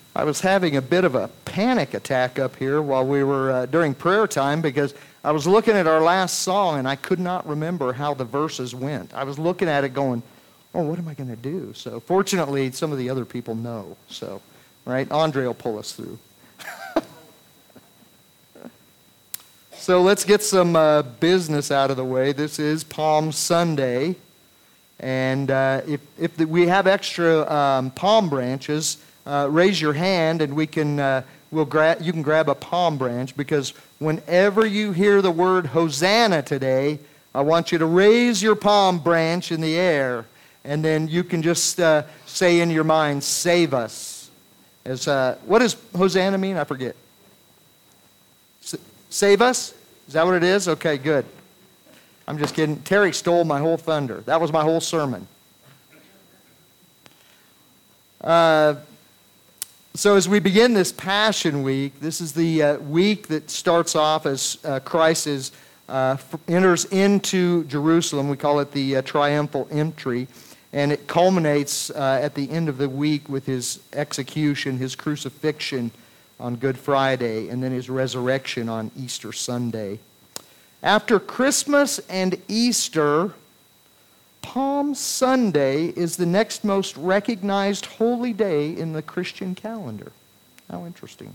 I was having a bit of a panic attack up here while we were during prayer time because I was looking at our last song and I could not remember how the verses went. I was looking at it going, oh, what am I going to do? So fortunately, some of the other people know. So, right, Andre will pull us through. So let's get some business out of the way. This is Palm Sunday. And if we have extra palm branches, raise your hand and you can grab a palm branch, because whenever you hear the word Hosanna today, I want you to raise your palm branch in the air, and then you can just say in your mind, save us. What does Hosanna mean? I forget. Save us? Is that what it is? Okay, good. I'm just kidding. Terry stole my whole thunder. That was my whole sermon. So as we begin this Passion Week, this is the week that starts off as Christ enters into Jerusalem. We call it the triumphal entry. And it culminates at the end of the week with his execution, his crucifixion on Good Friday, and then his resurrection on Easter Sunday. After Christmas and Easter, Palm Sunday is the next most recognized holy day in the Christian calendar. How interesting.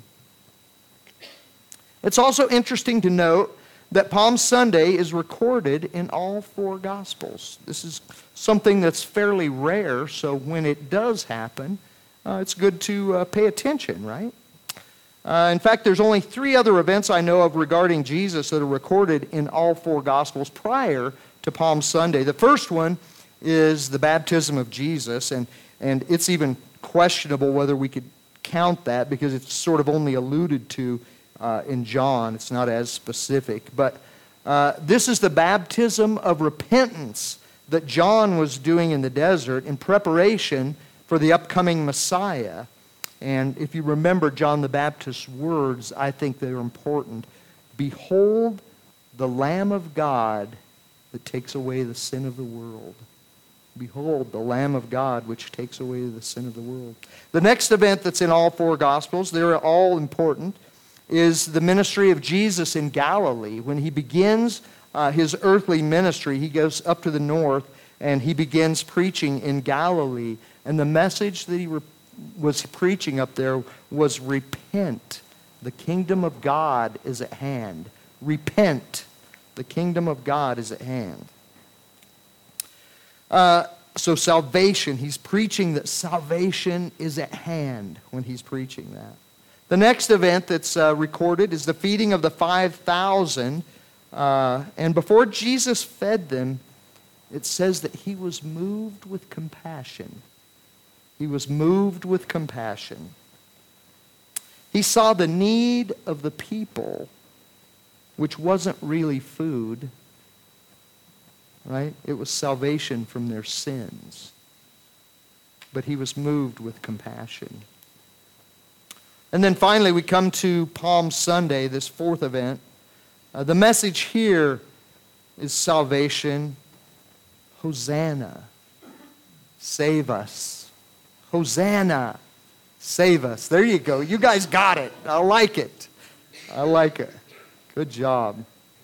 It's also interesting to note that Palm Sunday is recorded in all four Gospels. This is something that's fairly rare, so when it does happen, it's good to pay attention, right? In fact, there's only 3 other events I know of regarding Jesus that are recorded in all four Gospels prior to Palm Sunday. The first one is the baptism of Jesus, and it's even questionable whether we could count that because it's sort of only alluded to in John. It's not as specific. But this is the baptism of repentance that John was doing in the desert in preparation for the upcoming Messiah. And if you remember John the Baptist's words, I think they're important. Behold the Lamb of God that takes away the sin of the world. Behold the Lamb of God which takes away the sin of the world. The next event that's in all four Gospels, they're all important, is the ministry of Jesus in Galilee. When he begins his earthly ministry, he goes up to the north and he begins preaching in Galilee. And the message that he was preaching up there was repent. The kingdom of God is at hand. Repent. The kingdom of God is at hand. So salvation, he's preaching that salvation is at hand when he's preaching that. The next event that's recorded is the feeding of the 5,000. And before Jesus fed them, it says that he was moved with compassion. He was moved with compassion. He saw the need of the people, which wasn't really food, right? It was salvation from their sins. But he was moved with compassion. And then finally we come to Palm Sunday, this fourth event. The message here is salvation. Hosanna, save us. Hosanna, save us. There you go. You guys got it. I like it. I like it. Good job.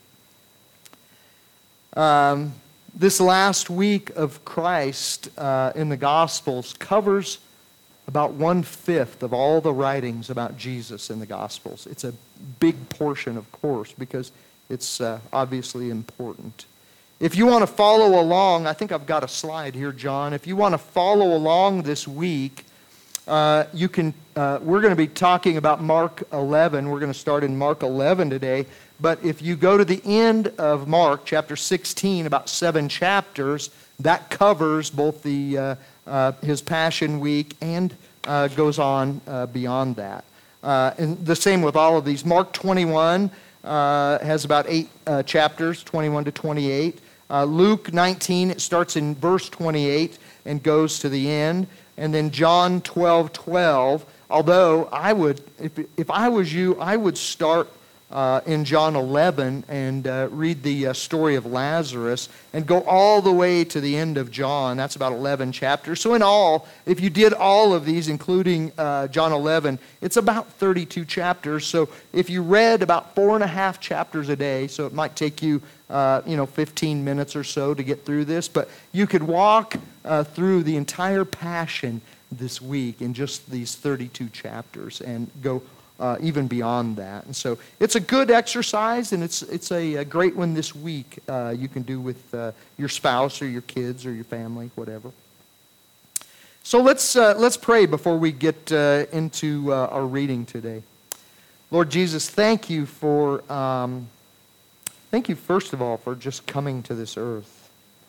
This last week of Christ in the Gospels covers about 1/5 of all the writings about Jesus in the Gospels. It's a big portion, of course, because it's obviously important. If you want to follow along, I think I've got a slide here, John. If you want to follow along this week, you can. We're going to be talking about Mark 11. We're going to start in Mark 11 today. But if you go to the end of Mark, chapter 16, about 7 chapters, that covers both his Passion Week and goes on beyond that. And the same with all of these. Mark 21 has about 8 chapters, 21 to 28. Luke 19, it starts in verse 28 and goes to the end. And then John 12:12. Although I would, if I was you, I would start in John 11 and read the story of Lazarus and go all the way to the end of John. That's about 11 chapters. So in all, if you did all of these, including John 11, it's about 32 chapters. So if you read about 4.5 chapters a day, so it might take you 15 minutes or so to get through this, but you could walk through the entire Passion this week in just these 32 chapters and go even beyond that. And so it's a good exercise, and it's a great one this week you can do with your spouse or your kids or your family, whatever. So let's pray before we get into our reading today. Lord Jesus, thank you for thank you first of all for just coming to this earth,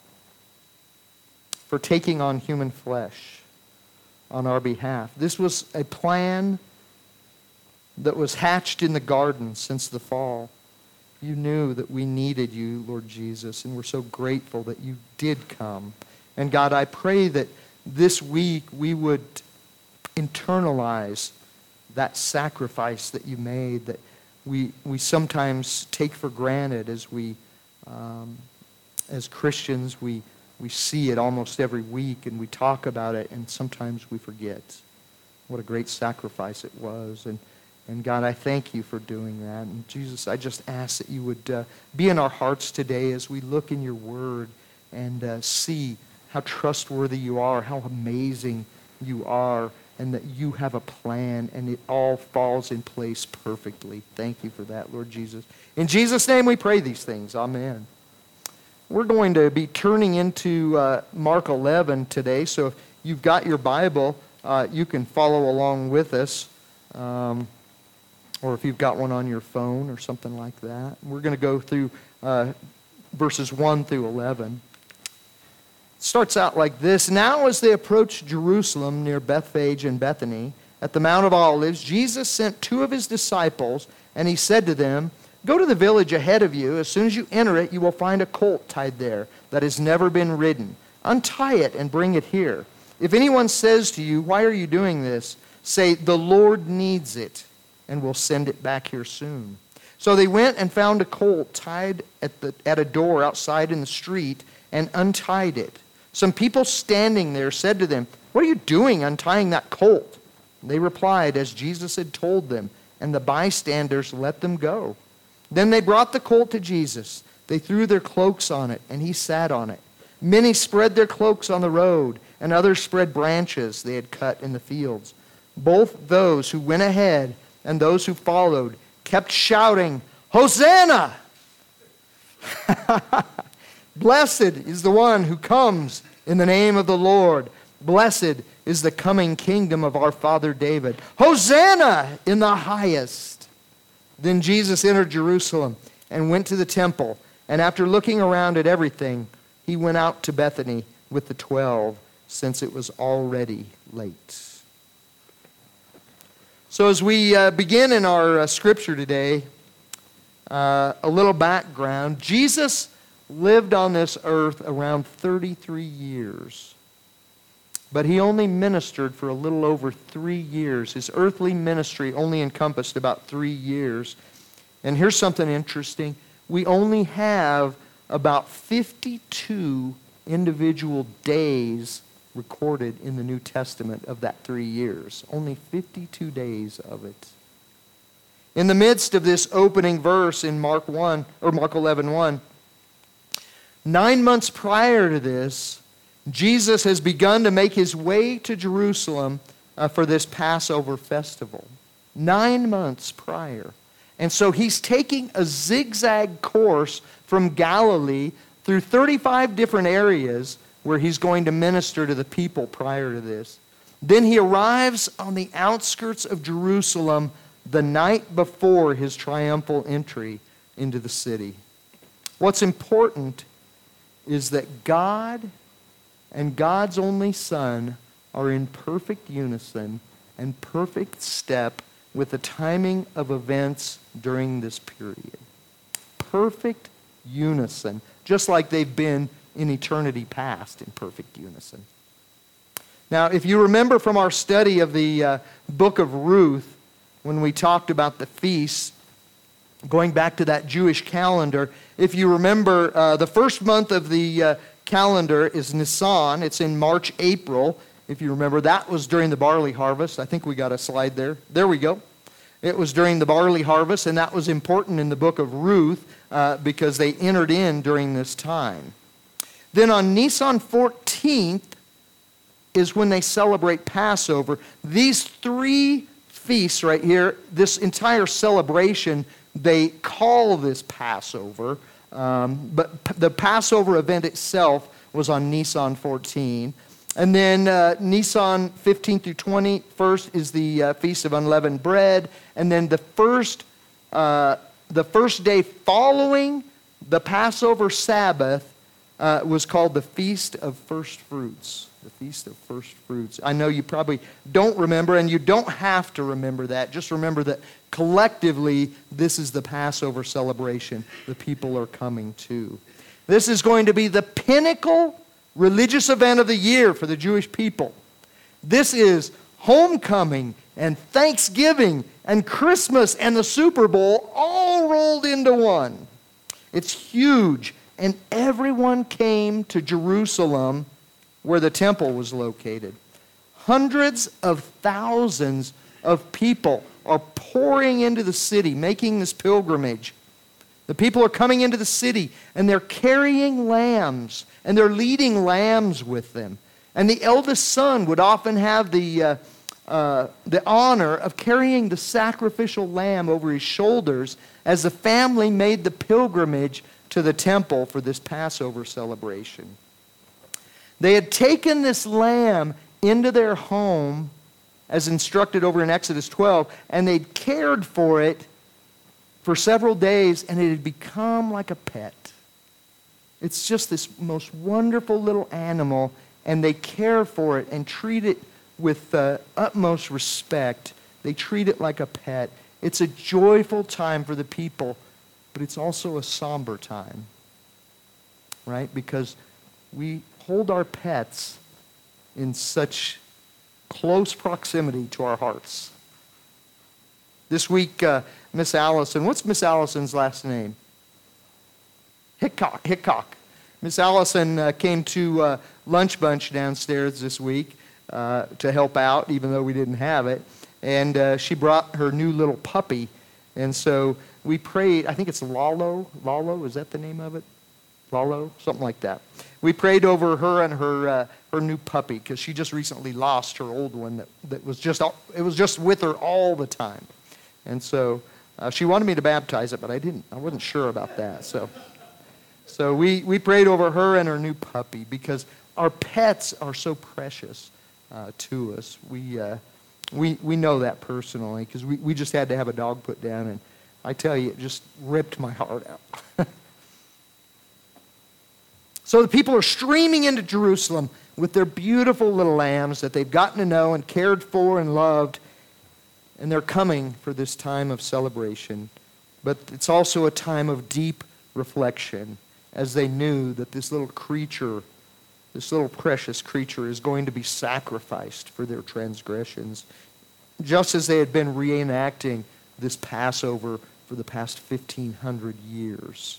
for taking on human flesh on our behalf. This was a plan that was hatched in the garden since the fall. You knew that we needed you, Lord Jesus, and we're so grateful that you did come. And God, I pray that this week we would internalize that sacrifice that you made, that we sometimes take for granted as we, as Christians, we see it almost every week and we talk about it, and sometimes we forget what a great sacrifice it was. And God, I thank you for doing that. And Jesus, I just ask that you would be in our hearts today as we look in your word and see how trustworthy you are, how amazing you are, and that you have a plan and it all falls in place perfectly. Thank you for that, Lord Jesus. In Jesus' name we pray these things. Amen. We're going to be turning into Mark 11 today, so if you've got your Bible, you can follow along with us. Or if you've got one on your phone or something like that. We're going to go through verses 1 through 11. It starts out like this. Now as they approached Jerusalem near Bethphage and Bethany, at the Mount of Olives, Jesus sent 2 of his disciples, and he said to them, "Go to the village ahead of you. As soon as you enter it, you will find a colt tied there that has never been ridden. Untie it and bring it here. If anyone says to you, 'Why are you doing this?' say, 'The Lord needs it, and we'll send it back here soon.'" So they went and found a colt tied at a door outside in the street and untied it. Some people standing there said to them, "What are you doing untying that colt?" They replied as Jesus had told them, and the bystanders let them go. Then they brought the colt to Jesus. They threw their cloaks on it, and he sat on it. Many spread their cloaks on the road, and others spread branches they had cut in the fields. Both those who went ahead and those who followed kept shouting, "Hosanna!" "Blessed is the one who comes in the name of the Lord. Blessed is the coming kingdom of our father David. Hosanna in the highest." Then Jesus entered Jerusalem and went to the temple. And after looking around at everything, he went out to Bethany with the 12, since it was already late. So as we begin in our scripture today, a little background. Jesus lived on this earth around 33 years. But he only ministered for a little over 3 years. His earthly ministry only encompassed about 3 years. And here's something interesting. We only have about 52 individual days recorded in the New Testament of that 3 years. Only 52 days of it. In the midst of this opening verse in Mark 11:1, 9 months prior to this, Jesus has begun to make his way to Jerusalem for this Passover festival. 9 months prior. And so he's taking a zigzag course from Galilee through 35 different areas where he's going to minister to the people prior to this. Then he arrives on the outskirts of Jerusalem the night before his triumphal entry into the city. What's important is that God and God's only Son are in perfect unison and perfect step with the timing of events during this period. Perfect unison, just like they've been in eternity past in perfect unison. Now, if you remember from our study of the book of Ruth, when we talked about the feast, Going back to that Jewish calendar, if you remember, the first month of the calendar is Nisan. It's in March, April. If you remember, that was during the barley harvest. I think we got a slide there. There we go. It was during the barley harvest, and that was important in the book of Ruth because they entered in during this time. Then on Nisan 14th is when they celebrate Passover. These three feasts right here, this entire celebration, they call this Passover, but the Passover event itself was on Nisan 14. And then Nisan 15 through 21st is the Feast of Unleavened Bread. And then the first day following the Passover Sabbath was called the Feast of First Fruits. The Feast of First Fruits. I know you probably don't remember, and you don't have to remember that. Just remember that collectively, this is the Passover celebration the people are coming to. This is going to be the pinnacle religious event of the year for the Jewish people. This is homecoming and Thanksgiving and Christmas and the Super Bowl all rolled into one. It's huge, and everyone came to Jerusalem where the temple was located. Hundreds of thousands of people are pouring into the city, making this pilgrimage. The people are coming into the city, and they're carrying lambs, and they're leading lambs with them. And the eldest son would often have the honor of carrying the sacrificial lamb over his shoulders as the family made the pilgrimage to the temple for this Passover celebration. They had taken this lamb into their home as instructed over in Exodus 12, and they'd cared for it for several days, and it had become like a pet. It's just this most wonderful little animal, and they care for it and treat it with utmost respect. They treat it like a pet. It's a joyful time for the people, but it's also a somber time, right? Because we hold our pets in such close proximity to our hearts. This week, Miss Allison, what's Miss Allison's last name? Hickok. Miss Allison came to Lunch Bunch downstairs this week to help out, even though we didn't have it. And she brought her new little puppy. And so we prayed, I think it's Lalo. Lalo, is that the name of it? Lalo? Something like that. We prayed over her and her new puppy because she just recently lost her old one that was just with her all the time. And so she wanted me to baptize it, but I didn't. I wasn't sure about that. So we prayed over her and her new puppy because our pets are so precious to us. We know that personally because we just had to have a dog put down, and I tell you, it just ripped my heart out. So the people are streaming into Jerusalem with their beautiful little lambs that they've gotten to know and cared for and loved, and they're coming for this time of celebration. But it's also a time of deep reflection as they knew that this little creature, this little precious creature, is going to be sacrificed for their transgressions, just as they had been reenacting this Passover for the past 1,500 years.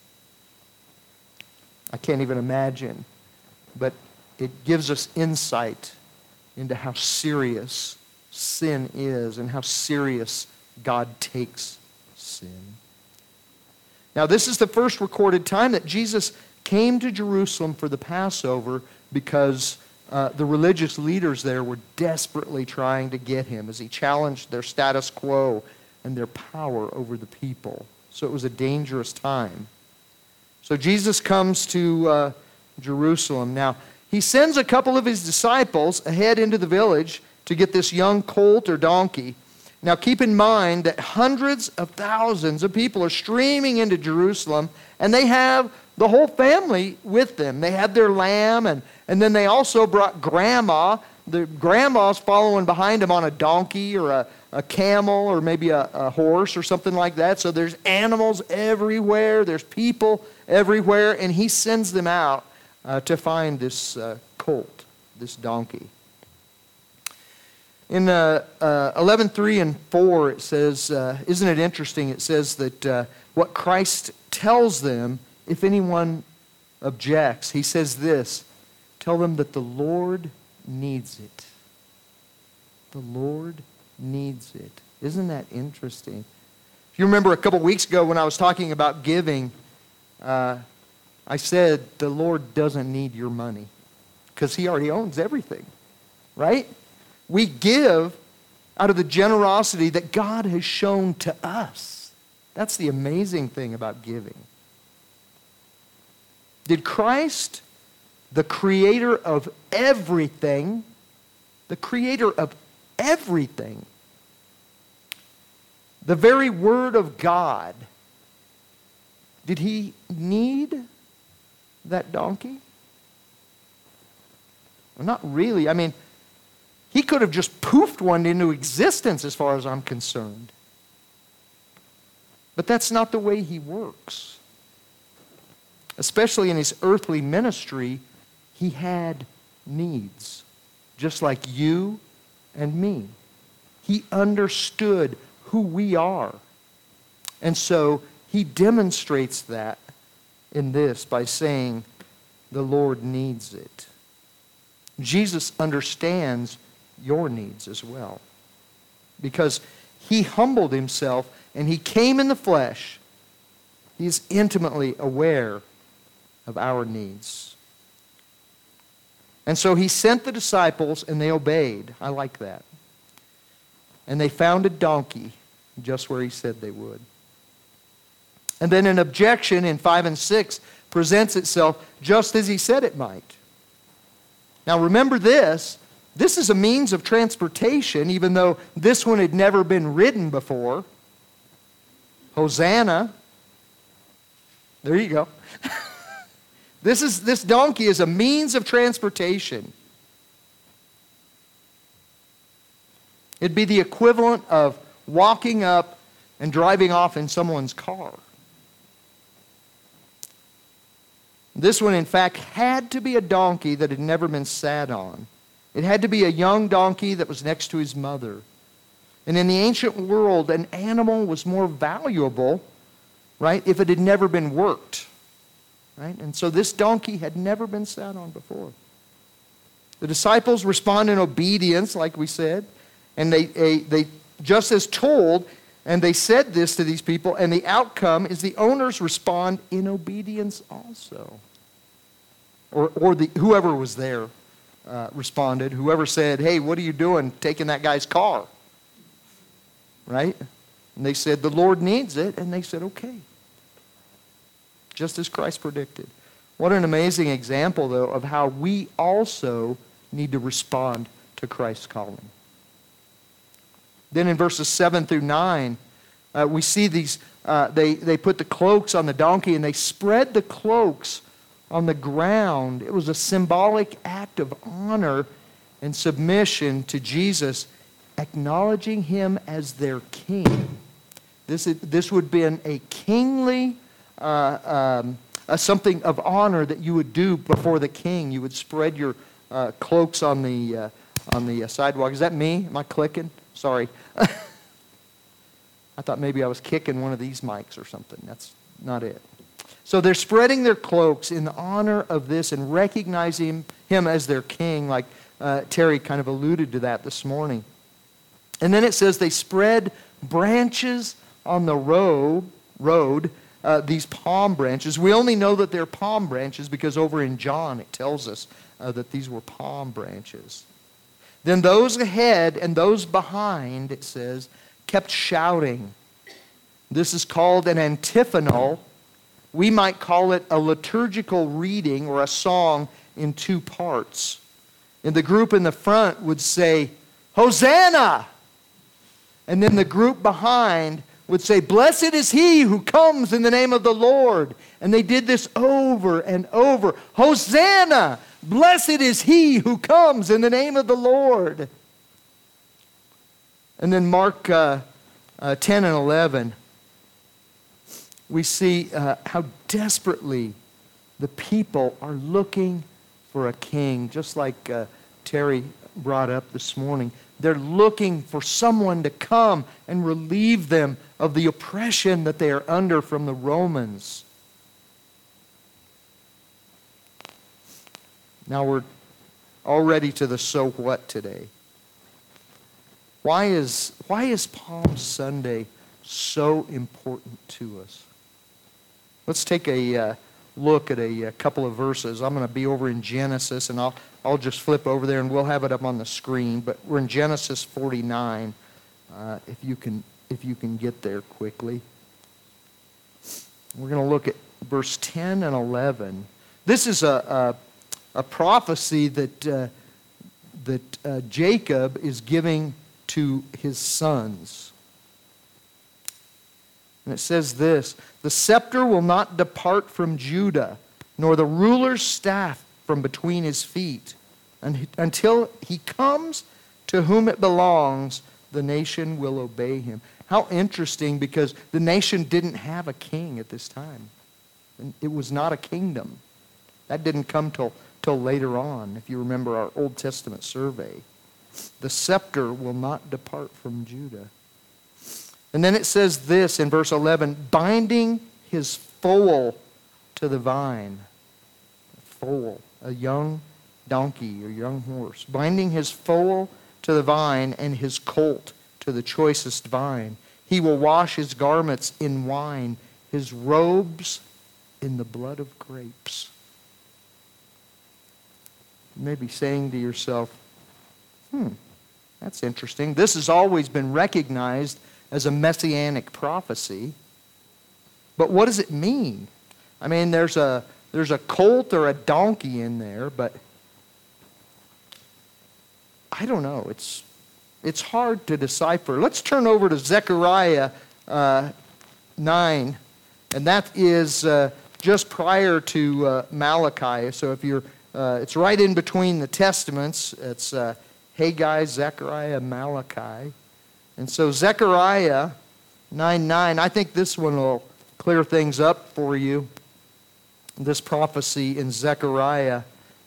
I can't even imagine, but it gives us insight into how serious sin is and how serious God takes sin. Now, this is the first recorded time that Jesus came to Jerusalem for the Passover because the religious leaders there were desperately trying to get him as he challenged their status quo and their power over the people. So it was a dangerous time. So Jesus comes to Jerusalem. Now, he sends a couple of his disciples ahead into the village to get this young colt or donkey. Now, keep in mind that hundreds of thousands of people are streaming into Jerusalem, and they have the whole family with them. They had their lamb, and then they also brought grandma. The grandma's following behind them on a donkey or a camel or maybe a horse or something like that. So there's animals everywhere. There's people everywhere, and he sends them out to find this colt, this donkey. In 11:3 and 4, it says, isn't it interesting? It says that what Christ tells them, if anyone objects, he says this, tell them that the Lord needs it. The Lord needs it. Isn't that interesting? If you remember a couple weeks ago when I was talking about giving, I said the Lord doesn't need your money because he already owns everything, right? We give out of the generosity that God has shown to us. That's the amazing thing about giving. Did Christ, the creator of everything, the creator of everything, the very Word of God, did he need that donkey? Well, not really. I mean, he could have just poofed one into existence as far as I'm concerned. But that's not the way he works. Especially in his earthly ministry, he had needs, just like you and me. He understood who we are. And so he demonstrates that in this by saying, the Lord needs it. Jesus understands your needs as well, because he humbled himself and he came in the flesh. He is intimately aware of our needs. And so he sent the disciples and they obeyed. I like that. And they found a donkey just where he said they would. And then an objection in 5 and 6 presents itself just as he said it might. Now remember this. This is a means of transportation, even though this one had never been ridden before. Hosanna. There you go. This donkey is a means of transportation. It'd be the equivalent of walking up and driving off in someone's car. This one, in fact, had to be a donkey that had never been sat on. It had to be a young donkey that was next to his mother. And in the ancient world, an animal was more valuable, right, if it had never been worked. Right? And so this donkey had never been sat on before. The disciples respond in obedience, like we said, and they just as told, and they said this to these people, and the outcome is the owners respond in obedience also. Or whoever was there responded. Whoever said, hey, what are you doing taking that guy's car? Right? And they said, the Lord needs it. And they said, okay. Just as Christ predicted. What an amazing example, though, of how we also need to respond to Christ's calling. Then in verses 7 through 9, we see these, they put the cloaks on the donkey and they spread the cloaks on the ground. It was a symbolic act of honor and submission to Jesus, acknowledging him as their king. This would have been a kingly, something of honor that you would do before the king. You would spread your cloaks on the sidewalk. Is that me? Am I clicking? Sorry. I thought maybe I was kicking one of these mics or something. That's not it. So they're spreading their cloaks in honor of this and recognizing him as their king, like Terry kind of alluded to that this morning. And then it says they spread branches on the road, these palm branches. We only know that they're palm branches because over in John it tells us that these were palm branches. Then those ahead and those behind, it says, kept shouting. This is called an antiphonal. We might call it a liturgical reading or a song in two parts. And the group in the front would say, Hosanna! And then the group behind would say, blessed is he who comes in the name of the Lord. And they did this over and over. Hosanna! Blessed is he who comes in the name of the Lord. And then Mark 10 and 11, we see how desperately the people are looking for a king. Just like Terry brought up this morning. They're looking for someone to come and relieve them of the oppression that they are under from the Romans. Now we're already to the so what today. Why is Palm Sunday so important to us? Let's take a look at a couple of verses. I'm going to be over in Genesis, and I'll just flip over there, and we'll have it up on the screen. But we're in Genesis 49. If you can get there quickly, we're going to look at verse 10 and 11. This is a prophecy that Jacob is giving to his sons. And it says this: the scepter will not depart from Judah, nor the ruler's staff from between his feet, until he comes to whom it belongs, the nation will obey him. How interesting, because the nation didn't have a king at this time. And it was not a kingdom. That didn't come till later on, if you remember our Old Testament survey. The scepter will not depart from Judah. And then it says this in verse 11, binding his foal to the vine. A foal, a young donkey or young horse. Binding his foal to the vine and his colt to the choicest vine. He will wash his garments in wine, his robes in the blood of grapes. You may be saying to yourself, that's interesting. This has always been recognized as a messianic prophecy. But what does it mean? I mean, there's a colt or a donkey in there, but I don't know. It's hard to decipher. Let's turn over to Zechariah 9, and that is just prior to Malachi. So if you're, it's right in between the Testaments. It's Haggai, Zechariah, Malachi. And so Zechariah 9:9, I think this one will clear things up for you. This prophecy in Zechariah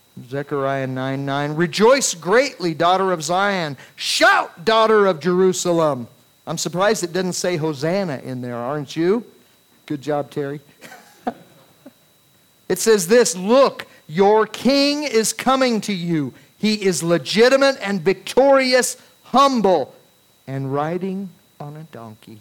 9:9. Rejoice greatly, daughter of Zion. Shout, daughter of Jerusalem. I'm surprised it didn't say Hosanna in there, aren't you? Good job, Terry. It says this, look, your king is coming to you. He is legitimate and victorious, humble, and riding on a donkey,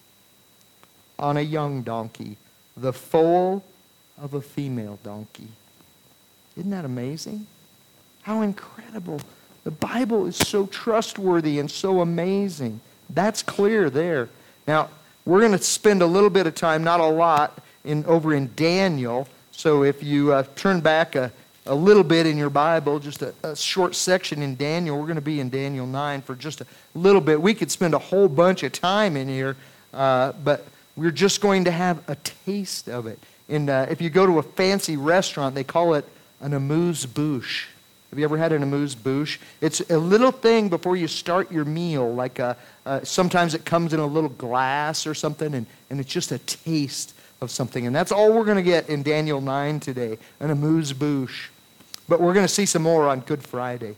on a young donkey, the foal of a female donkey. Isn't that amazing? How incredible. The Bible is so trustworthy and so amazing. That's clear there. Now, we're going to spend a little bit of time, not a lot, over in Daniel. So if you turn back a little bit in your Bible, just a short section in Daniel. We're going to be in Daniel 9 for just a little bit. We could spend a whole bunch of time in here, but we're just going to have a taste of it. And if you go to a fancy restaurant, they call it an amuse-bouche. Have you ever had an amuse-bouche? It's a little thing before you start your meal. Like sometimes it comes in a little glass or something, and it's just a taste of something. And that's all we're going to get in Daniel 9 today, an amuse-bouche. But we're going to see some more on Good Friday.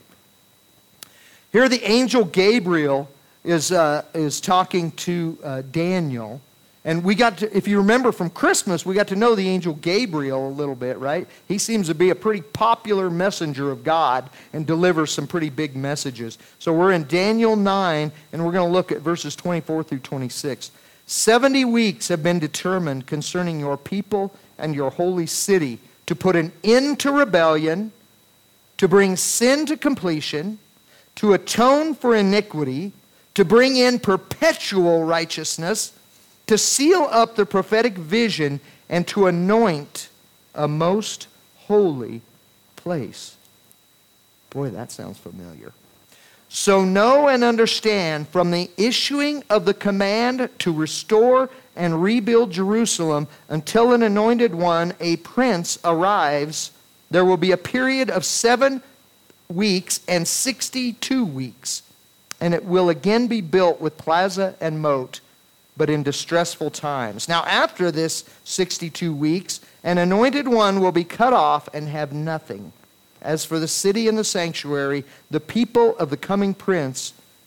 Here the angel Gabriel is talking to Daniel. And we got to, if you remember from Christmas, we got to know the angel Gabriel a little bit, right? He seems to be a pretty popular messenger of God and delivers some pretty big messages. So we're in Daniel 9, and we're going to look at verses 24 through 26. 70 weeks have been determined concerning your people and your holy city to put an end to rebellion, to bring sin to completion, to atone for iniquity, to bring in perpetual righteousness, to seal up the prophetic vision, and to anoint a most holy place. Boy, that sounds familiar. So know and understand, from the issuing of the command to restore and rebuild Jerusalem until an anointed one, a prince, arrives, there will be a period of 7 weeks and 62 weeks, and it will again be built with plaza and moat, but in distressful times. Now after this 62 weeks, an anointed one will be cut off and have nothing. As for the city and the sanctuary, the people of the coming prince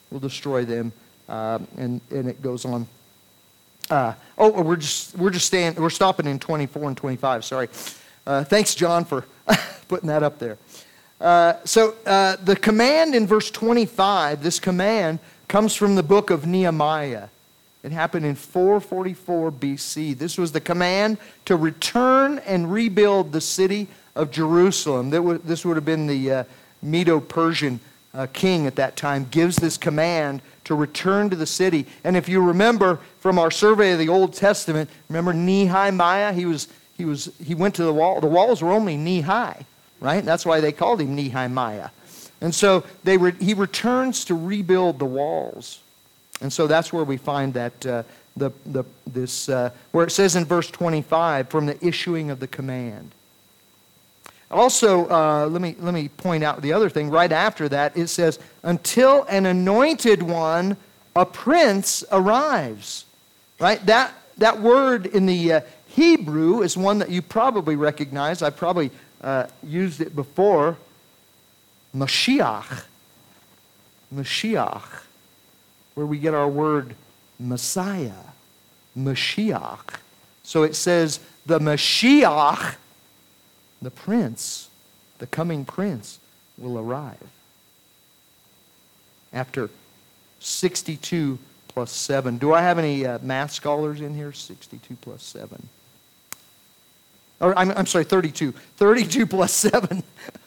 will destroy them. And it goes on. We're stopping in 24 and 25. Sorry. Thanks, John, for putting that up there. The command in verse 25, this command comes from the book of Nehemiah. It happened in 444 BC. This was the command to return and rebuild the city of Jerusalem. This would have been the Medo-Persian king at that time, gives this command to return to the city. And if you remember from our survey of the Old Testament, remember Nehemiah? He went to the wall. The walls were only knee high, right? That's why they called him Nehemiah. And so he returns to rebuild the walls. And so that's where we find that where it says in verse 25, from the issuing of the command. Also, let me point out the other thing. Right after that, it says, until an anointed one, a prince, arrives. Right? That word in the Hebrew is one that you probably recognize. I probably used it before. Mashiach. Mashiach. Where we get our word Messiah. Mashiach. So it says the Mashiach, the prince, the coming prince, will arrive. After 62 plus 7. Do I have any math scholars in here? 62 plus 7. Or I'm sorry, 32. 32 plus 7.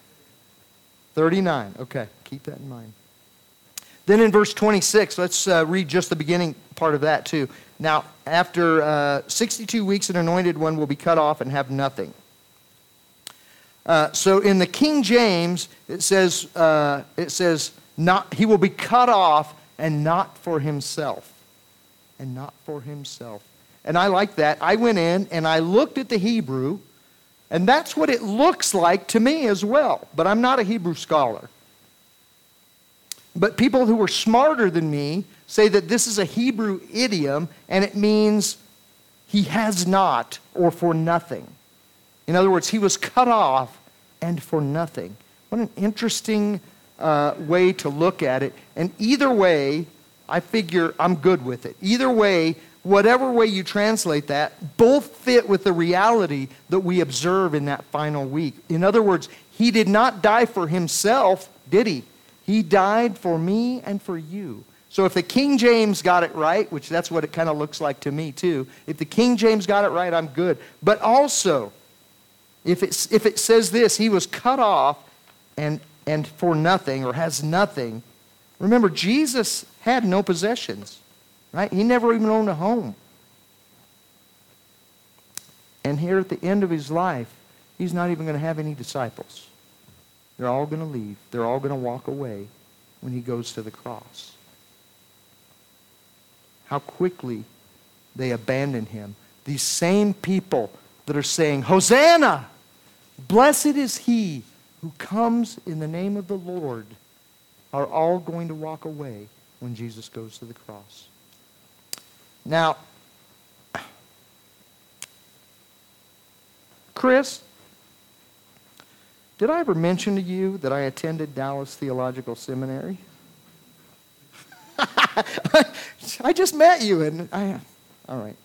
39. Okay, keep that in mind. Then in verse 26, let's read just the beginning part of that too. Now, after 62 weeks, an anointed one will be cut off and have nothing. So in the King James, it says not he will be cut off and not for himself. And not for himself. And I like that. I went in and I looked at the Hebrew, and that's what it looks like to me as well. But I'm not a Hebrew scholar. But people who are smarter than me say that this is a Hebrew idiom, and it means he has not or for nothing. In other words, he was cut off and for nothing. What an interesting way to look at it. And either way, I figure I'm good with it. Either way, whatever way you translate that, both fit with the reality that we observe in that final week. In other words, he did not die for himself, did he? He died for me and for you. So if the King James got it right, which that's what it kind of looks like to me too, if the King James got it right, I'm good. But also, if it says this, he was cut off and for nothing, or has nothing. Remember, Jesus had no possessions, right? He never even owned a home. And here at the end of his life, he's not even going to have any disciples. They're all going to leave. They're all going to walk away when he goes to the cross. How quickly they abandon him. These same people that are saying, Hosanna! Blessed is he who comes in the name of the Lord, are all going to walk away when Jesus goes to the cross. Now, Chris, did I ever mention to you that I attended Dallas Theological Seminary? I just met you, and all right.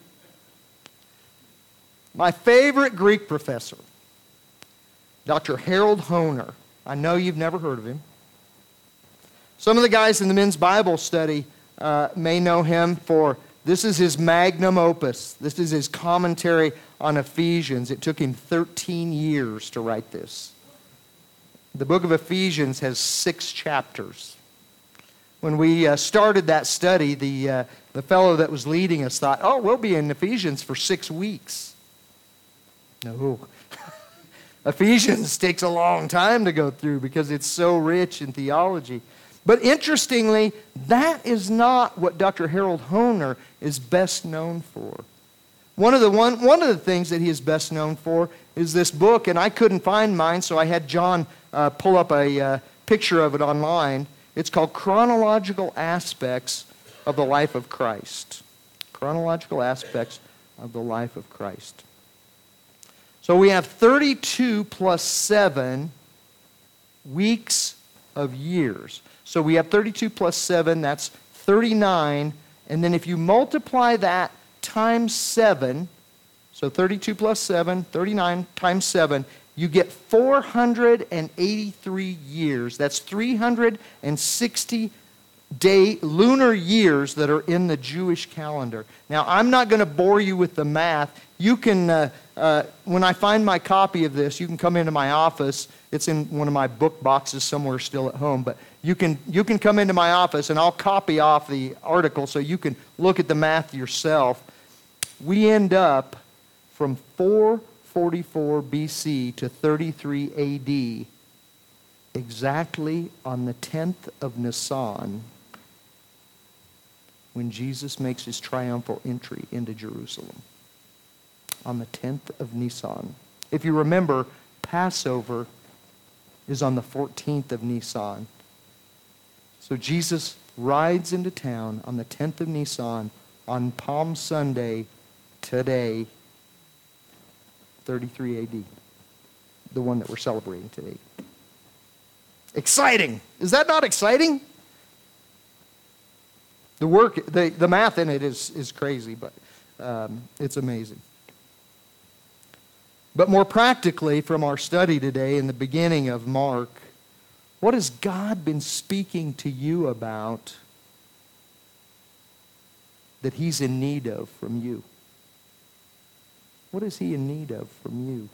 My favorite Greek professor, Dr. Harold Hoehner. I know you've never heard of him. Some of the guys in the men's Bible study may know him for, this is his magnum opus. This is his commentary on Ephesians. It took him 13 years to write this. The book of Ephesians has 6 chapters. When we started that study, the fellow that was leading us thought, oh, we'll be in Ephesians for 6 weeks. No. Ephesians takes a long time to go through because it's so rich in theology. But interestingly, that is not what Dr. Harold Hoehner is best known for. One of the things that he is best known for is this book, and I couldn't find mine, so I had John pull up a picture of it online. It's called Chronological Aspects of the Life of Christ. Chronological Aspects of the Life of Christ. So we have 32 plus 7 weeks of years. So we have 32 plus 7, that's 39. And then if you multiply that times 7, so 32 plus 7, 39 times 7, you get 483 years. That's 360 lunar years that are in the Jewish calendar. Now, I'm not going to bore you with the math. You can, when I find my copy of this, you can come into my office. It's in one of my book boxes somewhere still at home. But you can come into my office, and I'll copy off the article so you can look at the math yourself. We end up from 444 BC to 33 AD, exactly on the 10th of Nisan, when Jesus makes his triumphal entry into Jerusalem. On the 10th of Nisan. If you remember, Passover is on the 14th of Nisan. So Jesus rides into town on the 10th of Nisan on Palm Sunday today, 33 AD, the one that we're celebrating today. Exciting! Is that not exciting? The math in it is crazy, but it's amazing. But more practically, from our study today in the beginning of Mark, what has God been speaking to you about that he's in need of from you? What is he in need of from you?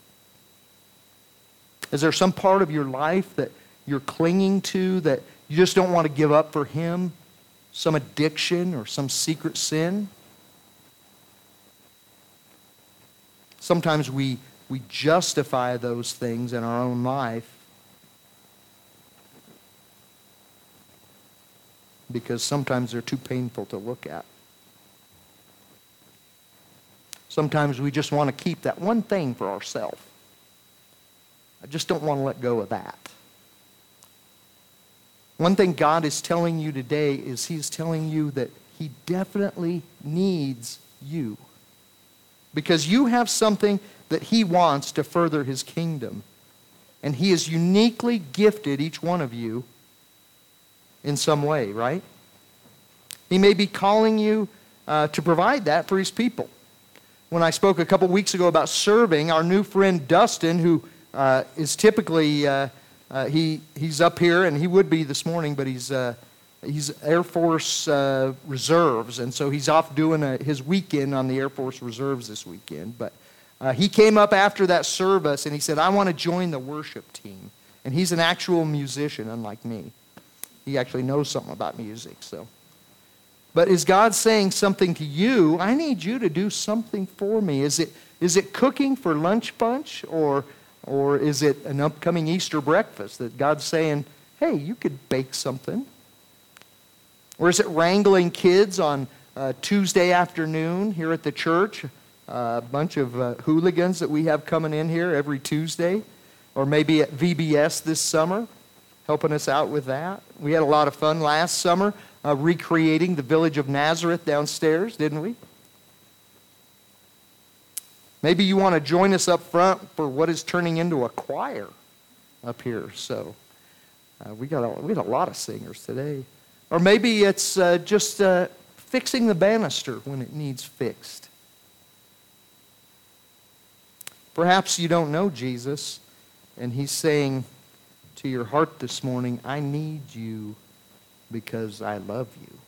Is there some part of your life that you're clinging to that you just don't want to give up for him? Some addiction or some secret sin? Sometimes we justify those things in our own life because sometimes they're too painful to look at. Sometimes we just want to keep that one thing for ourselves. I just don't want to let go of that. One thing God is telling you today is he's telling you that he definitely needs you. Because you have something that he wants to further his kingdom. And he has uniquely gifted each one of you in some way, right? He may be calling you to provide that for his people. When I spoke a couple weeks ago about serving, our new friend Dustin, who is typically, he's up here, and he would be this morning, but he's Air Force Reserves, and so he's off doing his weekend on the Air Force Reserves this weekend. But he came up after that service, and he said, I want to join the worship team. And he's an actual musician, unlike me. He actually knows something about music, so. But is God saying something to you? I need you to do something for me. Is it cooking for lunch bunch, or is it an upcoming Easter breakfast that God's saying, hey, you could bake something? Or is it wrangling kids on Tuesday afternoon here at the church? A bunch of hooligans that we have coming in here every Tuesday. Or maybe at VBS this summer, helping us out with that. We had a lot of fun last summer recreating the village of Nazareth downstairs, didn't we? Maybe you want to join us up front for what is turning into a choir up here. So we had a lot of singers today. Or maybe it's just fixing the banister when it needs fixed. Perhaps you don't know Jesus, and he's saying to your heart this morning, I need you because I love you.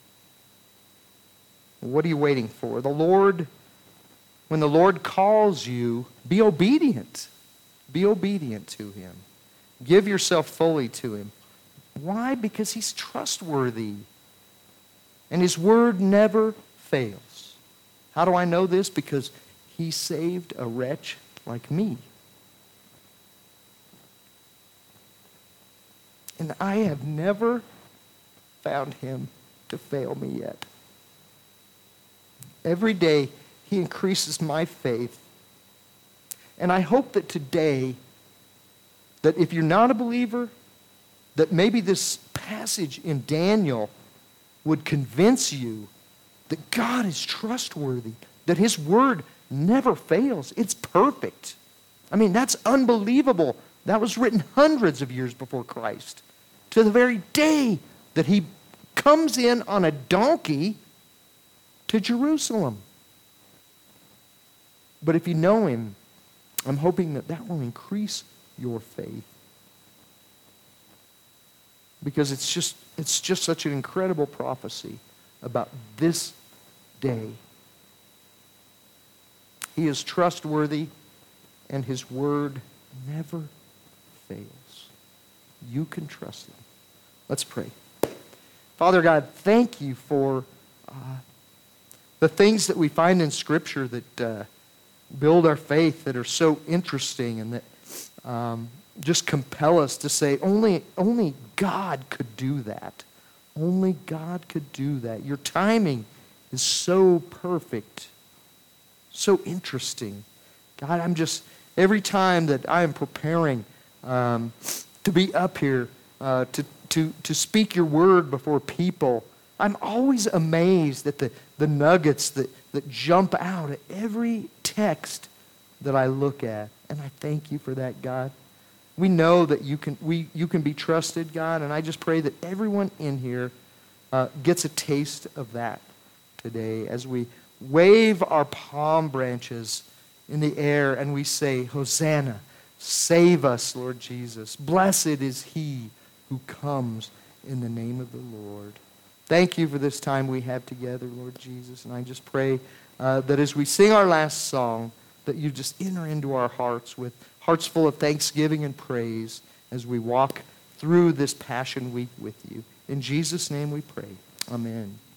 What are you waiting for? When the Lord calls you, be obedient. Be obedient to him. Give yourself fully to him. Why? Because he's trustworthy. And his word never fails. How do I know this? Because he saved a wretch like me. And I have never found him to fail me yet. Every day, he increases my faith. And I hope that today, that if you're not a believer, that maybe this passage in Daniel would convince you that God is trustworthy, that his word never fails. It's perfect. I mean, that's unbelievable. That was written hundreds of years before Christ. to the very day that he comes in on a donkey to Jerusalem. But if you know him, I'm hoping that that will increase your faith. Because it's just such an incredible prophecy about this day. He is trustworthy, and his word never fails. You can trust him. Let's pray. Father God, thank you for the things that we find in Scripture that build our faith, that are so interesting, and that just compel us to say, only God could do that. Only God could do that. Your timing is so perfect, so interesting. God, every time that I am preparing to be up here, to speak your word before people, I'm always amazed at the nuggets that jump out at every text that I look at. And I thank you for that, God. We know that you can be trusted, God, and I just pray that everyone in here gets a taste of that today as we wave our palm branches in the air and we say, Hosanna, save us, Lord Jesus. Blessed is he who comes in the name of the Lord. Thank you for this time we have together, Lord Jesus, and I just pray that as we sing our last song, that you just enter into our hearts with hearts full of thanksgiving and praise as we walk through this Passion Week with you. In Jesus' name we pray. Amen.